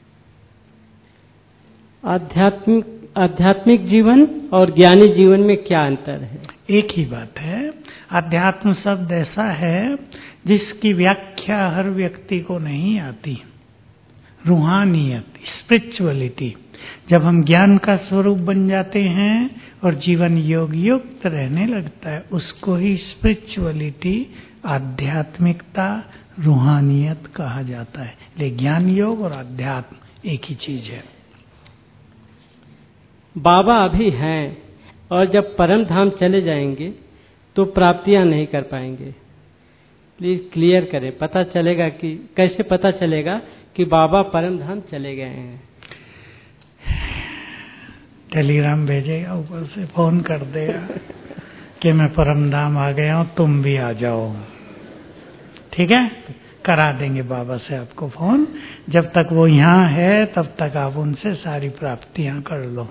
आध्यात्मिक जीवन और ज्ञानी जीवन में क्या अंतर है? एक ही बात है। अध्यात्म शब्द ऐसा है जिसकी व्याख्या हर व्यक्ति को नहीं आती। रूहानियत, स्पिरिचुअलिटी, जब हम ज्ञान का स्वरूप बन जाते हैं और जीवन योग युक्त रहने लगता है, उसको ही स्पिरिचुअलिटी, आध्यात्मिकता, रूहानियत कहा जाता है। लेकिन ज्ञान योग और अध्यात्म एक ही चीज है। बाबा अभी हैं और जब परम धाम चले जाएंगे तो प्राप्तियां नहीं कर पाएंगे। प्लीज क्लियर करें, पता चलेगा कि कैसे पता चलेगा कि बाबा परम धाम चले गए हैं? टेलीग्राम भेजेगा, ऊपर से फोन कर देगा कि मैं परम धाम आ गया हूं, तुम भी आ जाओ। ठीक है, करा देंगे बाबा से आपको फोन। जब तक वो यहाँ है तब तक आप उनसे सारी प्राप्तियां कर लो।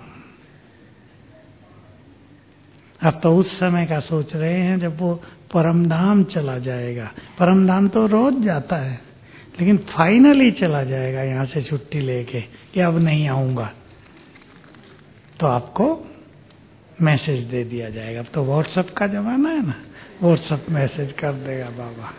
अब तो उस समय का सोच रहे हैं जब वो परमधाम चला जाएगा। परमधाम तो रोज जाता है, लेकिन फाइनली चला जाएगा यहाँ से छुट्टी लेके कि अब नहीं आऊंगा, तो आपको मैसेज दे दिया जाएगा। अब तो व्हाट्सएप का जमाना है ना, व्हाट्सएप मैसेज कर देगा बाबा।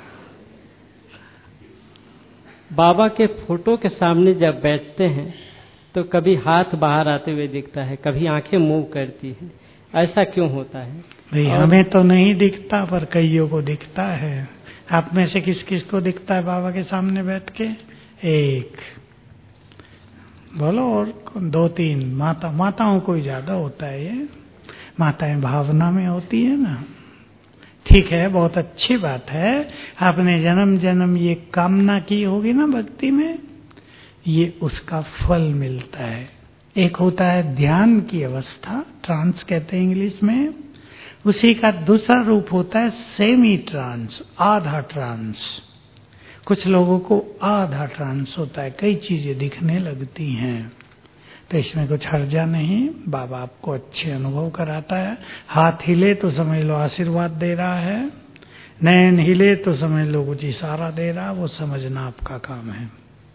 बाबा के फोटो के सामने जब बैठते हैं तो कभी हाथ बाहर आते हुए दिखता है, कभी आंखें मूव करती हैं, ऐसा क्यों होता है? भाई हमें तो नहीं दिखता, पर कईयों को दिखता है। आप में से किस किस को दिखता है बाबा के सामने बैठ के? एक बोलो, और 2-3 माताओं को ही ज्यादा होता है ये। माताएं भावना में होती है ना। ठीक है, बहुत अच्छी बात है। आपने जन्म जन्म ये कामना की होगी ना भक्ति में, ये उसका फल मिलता है। एक होता है ध्यान की अवस्था, ट्रांस कहते हैं इंग्लिश में। उसी का दूसरा रूप होता है सेमी ट्रांस, आधा ट्रांस। कुछ लोगों को आधा ट्रांस होता है, कई चीजें दिखने लगती हैं, तो इसमें कुछ हर्जा नहीं। बाबा आपको अच्छे अनुभव कराता है। हाथ हिले तो समझ लो आशीर्वाद दे रहा है, नैन हिले तो समझ लो कुछ इशारा दे रहा, वो समझना आपका काम है।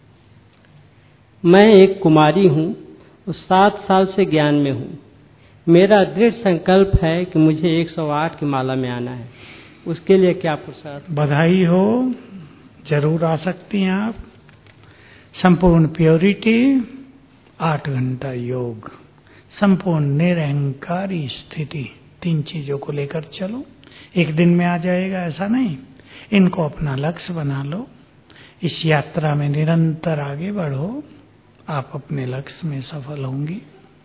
मैं एक कुमारी हूँ, 7 साल से ज्ञान में हूँ। मेरा दृढ़ संकल्प है कि मुझे 108 की माला में आना है। उसके लिए क्या पुरुषार्थ? बधाई हो, जरूर आ सकती हैं आप। संपूर्ण प्योरिटी, 8 घंटा योग, संपूर्ण निरहंकारी स्थिति, 3 चीजों को लेकर चलो। एक दिन में आ जाएगा ऐसा नहीं, इनको अपना लक्ष्य बना लो। इस यात्रा में निरंतर आगे बढ़ो, आप अपने लक्ष्य में सफल होंगे।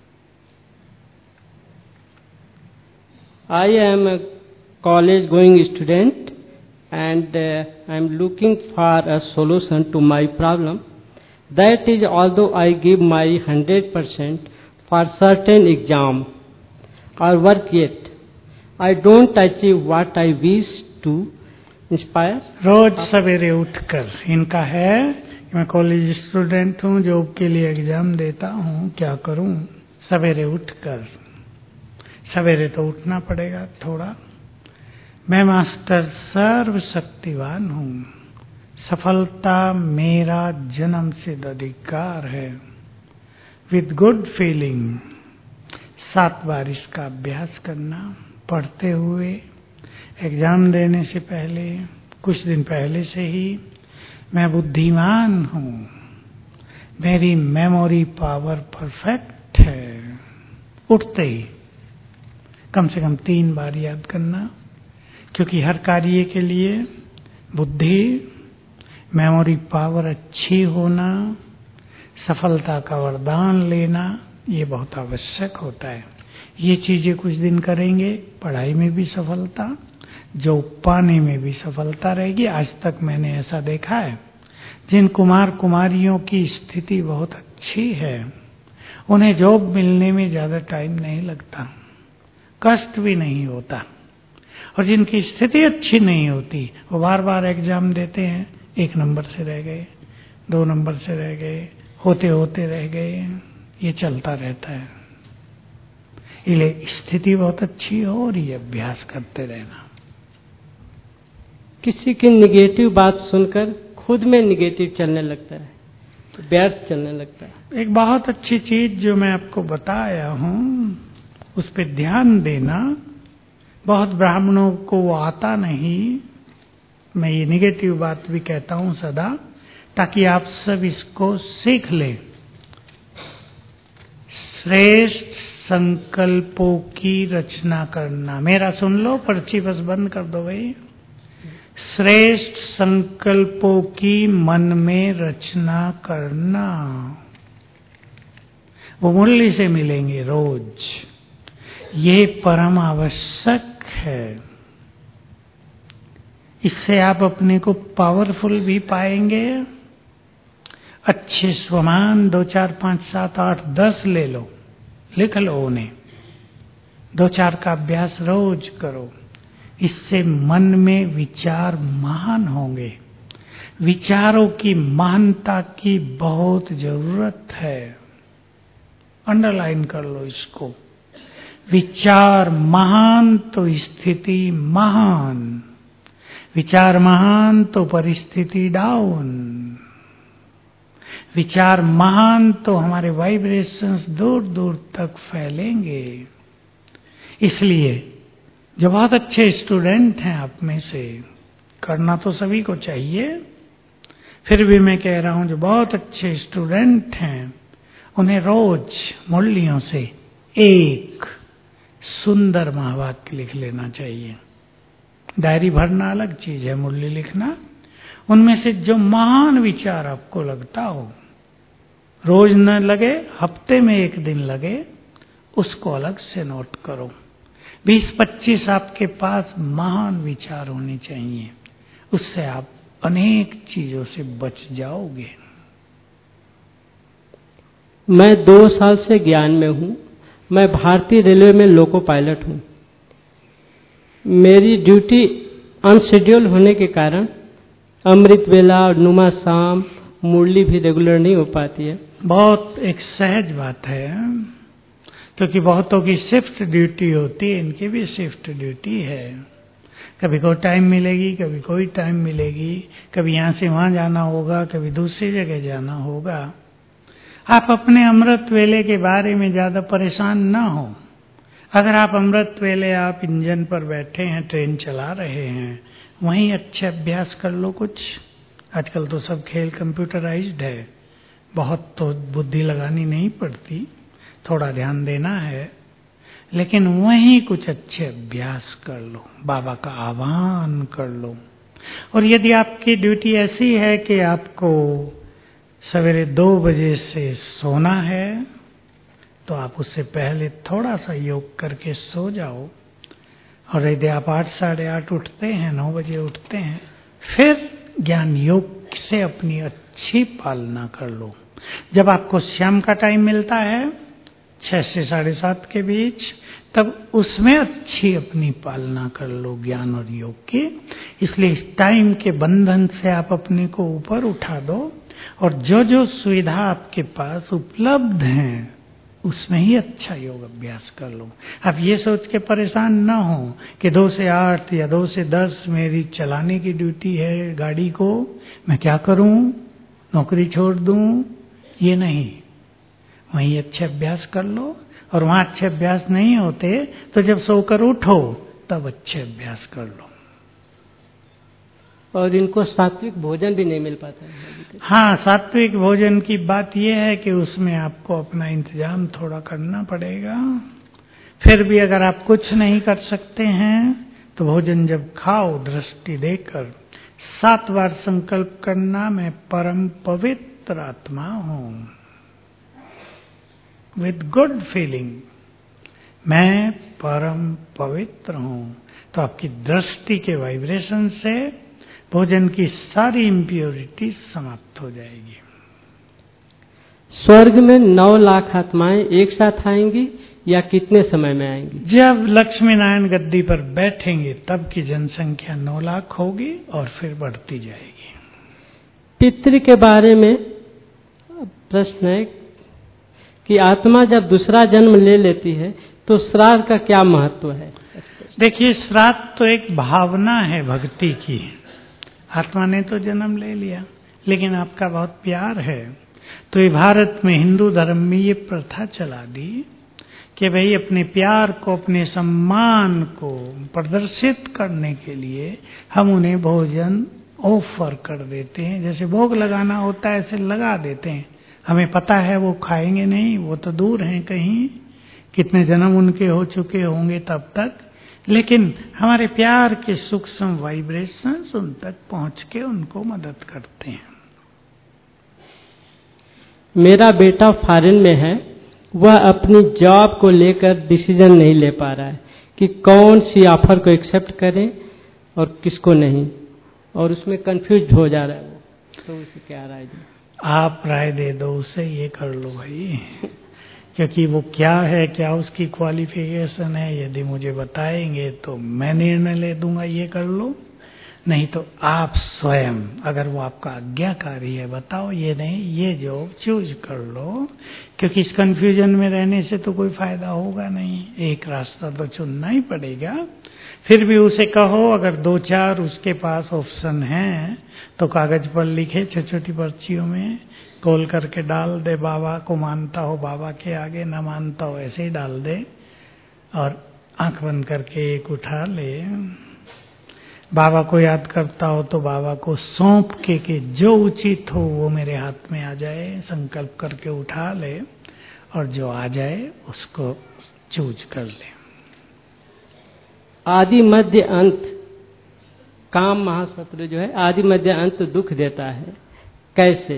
I am a college going student and I am looking for a solution to my problem. That is, although I give my 100% for certain exam or work, yet I don't achieve what I wish to inspire. रोज सवेरे उठकर, इनका है कि मैं college student हूँ, job के लिए exam देता हूँ, क्या करूँ? सवेरे उठकर, सवेरे तो उठना पड़ेगा थोड़ा। मैं मास्टर सर्वशक्तिवान हूँ, सफलता मेरा जन्म सिद्ध अधिकार है। विद गुड फीलिंग 7 बार इसका अभ्यास करना, पढ़ते हुए, एग्जाम देने से पहले, कुछ दिन पहले से ही। मैं बुद्धिमान हूँ, मेरी मेमोरी पावर परफेक्ट है। उठते ही कम से कम 3 बार याद करना, क्योंकि हर कार्य के लिए बुद्धि, मेमोरी पावर अच्छी होना, सफलता का वरदान लेना, ये बहुत आवश्यक होता है। ये चीजें कुछ दिन करेंगे, पढ़ाई में भी सफलता, जो पाने में भी सफलता रहेगी। आज तक मैंने ऐसा देखा है, जिन कुमार कुमारियों की स्थिति बहुत अच्छी है, उन्हें जॉब मिलने में ज्यादा टाइम नहीं लगता, कष्ट भी नहीं होता। और जिनकी स्थिति अच्छी नहीं होती, वो बार बार एग्जाम देते हैं, 1 नंबर से रह गए, 2 नंबर से रह गए, होते होते रह गए, ये चलता रहता है। इसलिए स्थिति बहुत अच्छी हो और ये अभ्यास करते रहना। किसी की निगेटिव बात सुनकर खुद में निगेटिव चलने लगता है, व्यर्थ चलने लगता है। एक बहुत अच्छी चीज जो मैं आपको बताया हूँ, उस पर ध्यान देना। बहुत ब्राह्मणों को वो आता नहीं, मैं ये निगेटिव बात भी कहता हूँ सदा, ताकि आप सब इसको सीख लें। श्रेष्ठ संकल्पों की रचना करना। मेरा सुन लो, पर्ची बस बंद कर दो भाई। श्रेष्ठ संकल्पों की मन में रचना करना, वो मुरली से मिलेंगे रोज, ये परम आवश्यक है। इससे आप अपने को पावरफुल भी पाएंगे। अच्छे स्वमान 2 4 5 7 8 10 ले लो, लिख लो उन्हें, 2 4 का अभ्यास रोज करो। इससे मन में विचार महान होंगे। विचारों की महानता की बहुत जरूरत है, अंडरलाइन कर लो इसको। विचार महान तो स्थिति महान, विचार महान तो परिस्थिति डाउन, विचार महान तो हमारे वाइब्रेशंस दूर दूर तक फैलेंगे। इसलिए जो बहुत अच्छे स्टूडेंट हैं आप में से, करना तो सभी को चाहिए, फिर भी मैं कह रहा हूं जो बहुत अच्छे स्टूडेंट हैं, उन्हें रोज मुरलियों से एक सुंदर महावाक्य लिख लेना चाहिए। डायरी भरना अलग चीज है, मुरली लिखना। उनमें से जो महान विचार आपको लगता हो, रोज न लगे, हफ्ते में 1 दिन लगे, उसको अलग से नोट करो। 20-25 आपके पास महान विचार होने चाहिए, उससे आप अनेक चीजों से बच जाओगे। मैं 2 साल से ज्ञान में हूँ। मैं भारतीय रेलवे में लोको पायलट हूँ। मेरी ड्यूटी अनशेड्यूल होने के कारण अमृत वेला और नुमा शाम मुरली भी रेगुलर नहीं हो पाती है। बहुत एक सहज बात है, क्योंकि बहुतों की शिफ्ट ड्यूटी होती है, इनकी भी शिफ्ट ड्यूटी है। कभी कोई टाइम मिलेगी, कभी कोई टाइम मिलेगी, कभी यहाँ से वहाँ जाना होगा, कभी दूसरी जगह जाना होगा। आप अपने अमृत वेले के बारे में ज्यादा परेशान ना हो। अगर आप अमृत वेले आप इंजन पर बैठे हैं, ट्रेन चला रहे हैं, वहीं अच्छे अभ्यास कर लो कुछ। आजकल तो सब खेल कंप्यूटराइज्ड है, बहुत तो बुद्धि लगानी नहीं पड़ती, थोड़ा ध्यान देना है, लेकिन वहीं कुछ अच्छे अभ्यास कर लो, बाबा का आह्वान कर लो। और यदि आपकी ड्यूटी ऐसी है कि आपको सवेरे 2 बजे से सोना है, तो आप उससे पहले थोड़ा सा योग करके सो जाओ। और यदि आप 8, साढ़े 8 उठते हैं, 9 बजे उठते हैं, फिर ज्ञान योग से अपनी अच्छी पालना कर लो। जब आपको शाम का टाइम मिलता है 6 से 7:30 के बीच, तब उसमें अच्छी अपनी पालना कर लो ज्ञान और योग की। इसलिए इस टाइम के बंधन से आप अपने को ऊपर उठा दो, और जो जो सुविधा आपके पास उपलब्ध हैं उसमें ही अच्छा योग अभ्यास कर लो। आप ये सोच के परेशान ना हो कि 2 से 8 या 2 से 10 मेरी चलाने की ड्यूटी है गाड़ी को, मैं क्या करूं, नौकरी छोड़ दूं, ये नहीं। वहीं अच्छे अभ्यास कर लो, और वहां अच्छे अभ्यास नहीं होते तो जब सोकर उठो तब अच्छे अभ्यास कर लो। और इनको सात्विक भोजन भी नहीं मिल पाता है। हाँ, सात्विक भोजन की बात यह है कि उसमें आपको अपना इंतजाम थोड़ा करना पड़ेगा। फिर भी अगर आप कुछ नहीं कर सकते हैं तो भोजन जब खाओ, दृष्टि देकर 7 बार संकल्प करना, मैं परम पवित्र आत्मा हूं, विद गुड फीलिंग, मैं परम पवित्र हूं। तो आपकी दृष्टि के वाइब्रेशन से भोजन की सारी इम्प्योरिटी समाप्त हो जाएगी। स्वर्ग में 9 लाख आत्माएं एक साथ आएंगी या कितने समय में आएंगी? जब लक्ष्मी नारायण गद्दी पर बैठेंगे तब की जनसंख्या 9 लाख होगी और फिर बढ़ती जाएगी। पितृ के बारे में प्रश्न है कि आत्मा जब दूसरा जन्म ले लेती है तो श्राद्ध का क्या महत्व है? देखिए, श्राद्ध तो एक भावना है भक्ति की। आत्मा ने तो जन्म ले लिया, लेकिन आपका बहुत प्यार है, तो ये भारत में हिंदू धर्म में ये प्रथा चला दी कि भाई अपने प्यार को, अपने सम्मान को प्रदर्शित करने के लिए हम उन्हें भोजन ऑफर कर देते हैं। जैसे भोग लगाना होता है ऐसे लगा देते हैं। हमें पता है वो खाएंगे नहीं, वो तो दूर हैं कहीं, कितने जन्म उनके हो चुके होंगे तब तक, लेकिन हमारे प्यार के सूक्ष्म वाइब्रेशंस उन तक पहुंच के उनको मदद करते हैं। मेरा बेटा फॉरेन में है, वह अपनी जॉब को लेकर डिसीजन नहीं ले पा रहा है कि कौन सी ऑफर को एक्सेप्ट करें और किसको नहीं, और उसमें कंफ्यूज हो जा रहा है वो, तो उसे क्या राय दें? आप राय दे दो उसे, ये कर लो भाई, क्योंकि वो क्या है, क्या उसकी क्वालिफिकेशन है, यदि मुझे बताएंगे तो मैं निर्णय ले दूंगा ये कर लो, नहीं तो आप स्वयं, अगर वो आपका आज्ञाकारी है, बताओ ये नहीं ये जॉब चूज कर लो, क्योंकि इस कंफ्यूजन में रहने से तो कोई फायदा होगा नहीं, एक रास्ता तो चुनना ही पड़ेगा। फिर भी उसे कहो, अगर 2-4 उसके पास ऑप्शन हैं तो कागज पर लिखे, छोटी छोटी पर्चियों में गोल करके डाल दे, बाबा को मानता हो बाबा के आगे, ना मानता हो ऐसे ही डाल दे, और आंख बंद करके एक उठा ले। बाबा को याद करता हो तो बाबा को सौंप के कि जो उचित हो वो मेरे हाथ में आ जाए, संकल्प करके उठा ले, और जो आ जाए उसको चूज कर ले। आदि मध्य अंत, काम महाशत्रु जो है आदि मध्य अंत दुख देता है, कैसे?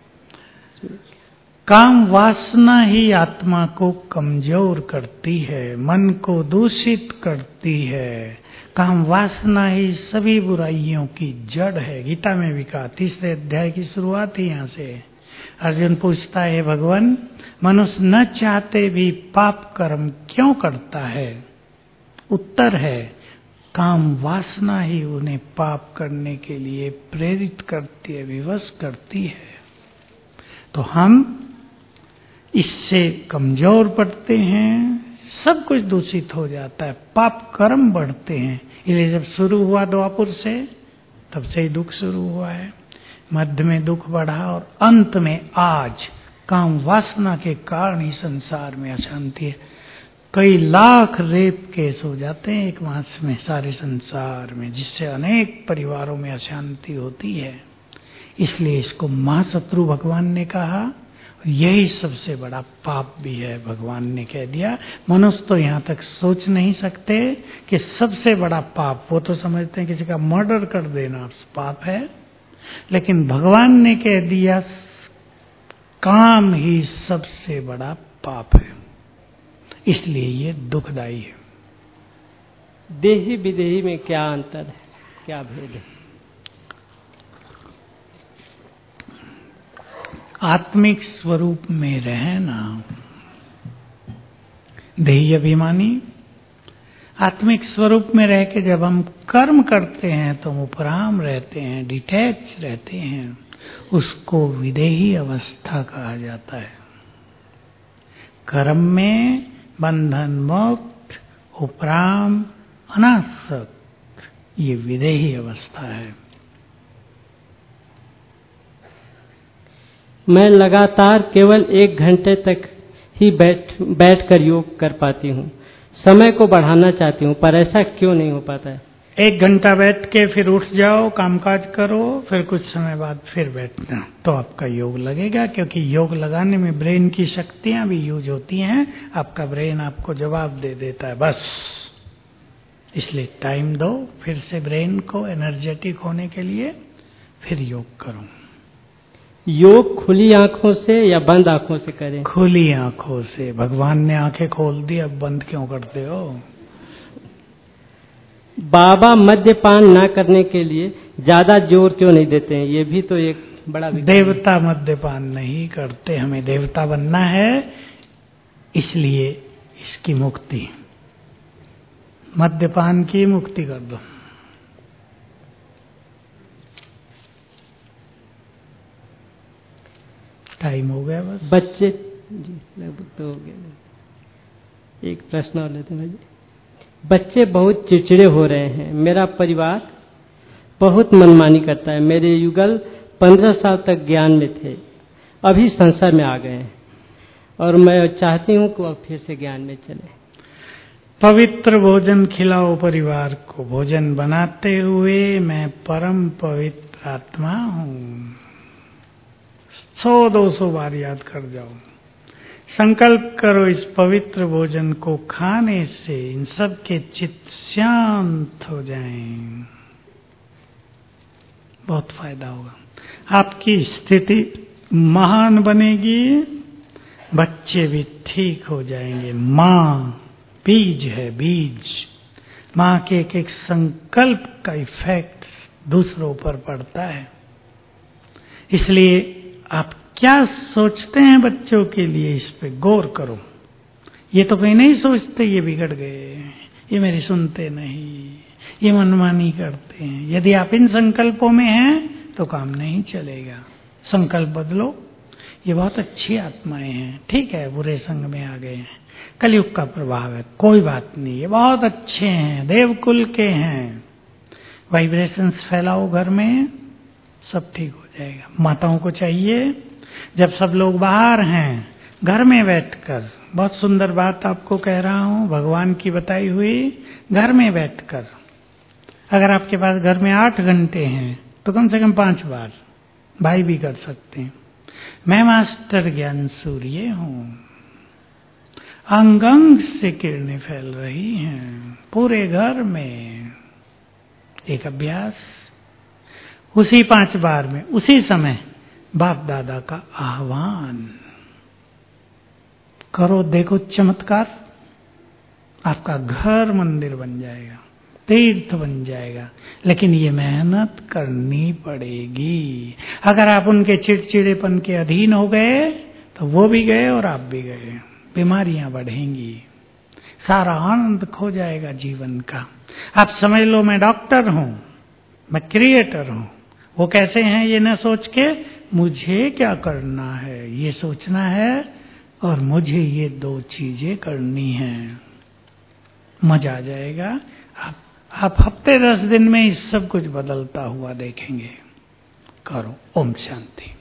काम वासना ही आत्मा को कमजोर करती है, मन को दूषित करती है। काम वासना ही सभी बुराइयों की जड़ है। गीता में भी कहा, 3रे अध्याय की शुरुआत ही यहाँ से। अर्जुन पूछता है, भगवान मनुष्य न चाहते भी पाप कर्म क्यों करता है? उत्तर है, काम वासना ही उन्हें पाप करने के लिए प्रेरित करती है, विवश करती है। तो हम इससे कमजोर पड़ते हैं, सब कुछ दूषित हो जाता है, पाप कर्म बढ़ते हैं। इसलिए जब शुरू हुआ द्वापर से, तब से ही दुख शुरू हुआ है। मध्य में दुख बढ़ा और अंत में आज काम वासना के कारण ही संसार में अशांति है। कई लाख रेप केस हो जाते हैं एक मास में सारे संसार में, जिससे अनेक परिवारों में अशांति होती है। इसलिए इसको महाशत्रु भगवान ने कहा। यही सबसे बड़ा पाप भी है, भगवान ने कह दिया। मनुष्य तो यहाँ तक सोच नहीं सकते कि सबसे बड़ा पाप, वो तो समझते हैं किसी का मर्डर कर देना पाप है, लेकिन भगवान ने कह दिया काम ही सबसे बड़ा पाप है, इसलिए ये दुखदाई है। देही विदेही में क्या अंतर है, क्या भेद है? आत्मिक स्वरूप में रहना, देही अभिमानी। आत्मिक स्वरूप में रह के जब हम कर्म करते हैं तो हम उपराम रहते हैं, डिटैच रहते हैं, उसको विदेही अवस्था कहा जाता है। कर्म में बंधन मुक्त, उपराम, अनासक्त, ये विदेही अवस्था है। मैं लगातार केवल 1 घंटे तक ही बैठकर योग कर पाती हूँ। समय को बढ़ाना चाहती हूँ, पर ऐसा क्यों नहीं हो पाता है? 1 घंटा बैठ के फिर उठ जाओ, कामकाज करो, फिर कुछ समय बाद फिर बैठना, तो आपका योग लगेगा। क्योंकि योग लगाने में ब्रेन की शक्तियां भी यूज होती हैं, आपका ब्रेन आपको जवाब दे देता है बस। इसलिए टाइम दो फिर से ब्रेन को एनर्जेटिक होने के लिए, फिर योग करो। योग खुली आंखों से या बंद आंखों से करें? खुली आंखों से। भगवान ने आंखें खोल दी, अब बंद क्यों करते हो? बाबा मद्यपान ना करने के लिए ज्यादा जोर क्यों नहीं देते हैं? ये भी तो एक बड़ा देवता मद्यपान नहीं करते, हमें देवता बनना है, इसलिए इसकी मुक्ति, मद्यपान की मुक्ति कर दो। टाइम हो गया बस। बच्चे जी लगभग तो हो गया। एक प्रश्न और लेते हैं। बच्चे बहुत चिड़चिड़े हो रहे हैं। मेरा परिवार बहुत मनमानी करता है। मेरे युगल 15 साल तक ज्ञान में थे, अभी संसार में आ गए हैं और मैं चाहती हूँ कि अब फिर से ज्ञान में चले। पवित्र भोजन खिलाओ परिवार को। भोजन बनाते हुए मैं परम पवित्र आत्मा हूँ। 100-200 बार याद कर जाओ। संकल्प करो इस पवित्र भोजन को खाने से इन सब के चित्त शांत हो जाएं। बहुत फायदा होगा, आपकी स्थिति महान बनेगी, बच्चे भी ठीक हो जाएंगे। माँ बीज है, बीज। माँ के एक एक संकल्प का इफेक्ट दूसरों पर पड़ता है। इसलिए आप क्या सोचते हैं बच्चों के लिए, इस पे गौर करो। ये तो कहीं नहीं सोचते ये बिगड़ गए, ये मेरी सुनते नहीं, ये मनमानी करते हैं। यदि आप इन संकल्पों में हैं तो काम नहीं चलेगा। संकल्प बदलो। ये बहुत अच्छी आत्माएं हैं, ठीक है बुरे संग में आ गए हैं, कलयुग का प्रभाव है, कोई बात नहीं, ये बहुत अच्छे हैं, देवकुल के हैं। वाइब्रेशंस फैलाओ घर में, सब ठीक हो जाएगा। माताओं को चाहिए जब सब लोग बाहर हैं, घर में बैठकर, बहुत सुंदर बात आपको कह रहा हूं, भगवान की बताई हुई, घर में बैठकर, अगर आपके पास घर में 8 घंटे हैं तो कम से कम 5 बार, भाई भी कर सकते हैं, मैं मास्टर ज्ञान सूर्य हूं, अंग अंग से किरणें फैल रही हैं पूरे घर में। एक अभ्यास, उसी 5 बार में, उसी समय बाप दादा का आह्वान करो, देखो चमत्कार। आपका घर मंदिर बन जाएगा, तीर्थ बन जाएगा। लेकिन ये मेहनत करनी पड़ेगी। अगर आप उनके चिड़चिड़ेपन के अधीन हो गए तो वो भी गए और आप भी गए, बीमारियां बढ़ेंगी, सारा आनंद खो जाएगा जीवन का। आप समझ लो मैं डॉक्टर हूं, मैं क्रिएटर हूं। वो कैसे हैं ये न सोच के मुझे क्या करना है ये सोचना है, और मुझे ये 2 चीजें करनी हैं। मजा आ जाएगा। आप हफ्ते 10 दिन में इस सब कुछ बदलता हुआ देखेंगे। करो। ओम शांति।